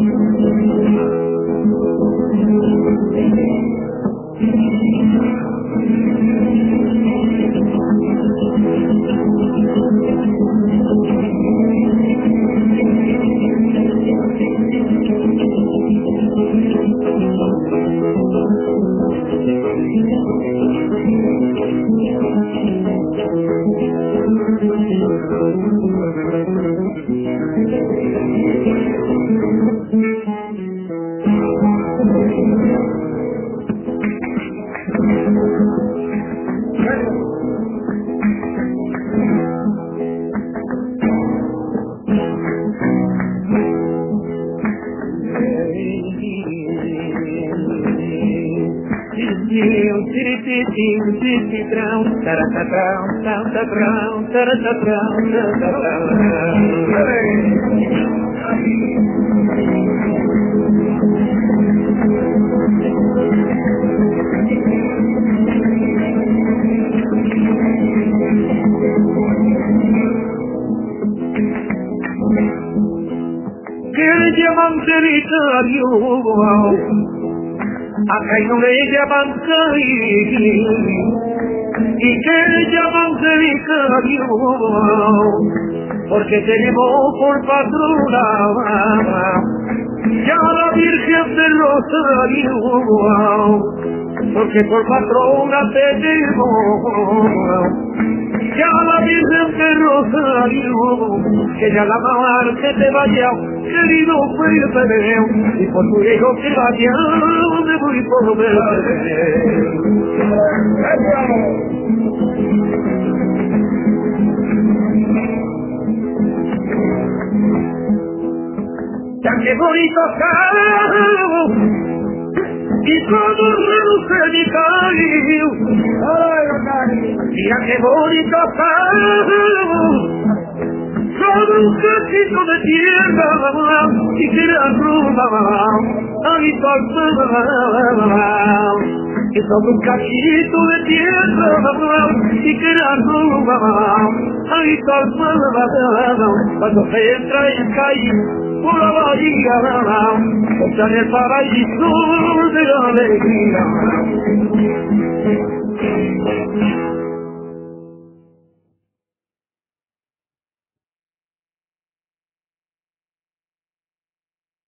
Que le llaman territorio, acá no le llaman caído, y que le llaman territorio, porque tenemos por patrona ya la Virgen del Rosario, porque por patrona tenemos ya la Virgen del Rosario, que ya la muerte te vaya, querido Felipe, y por tu hijo que vaya, me voy por verte. Ya que bonito caro, y todo reluce mi cariño. Mira qué bonito caro, todo un cachito de tierra, y que la rumba, ahí pasaba. Que todo un cachito de tierra, y que la rumba, ahí pasaba. Cuando se entra en calle, por la bahía, está en el paraíso de la alegría.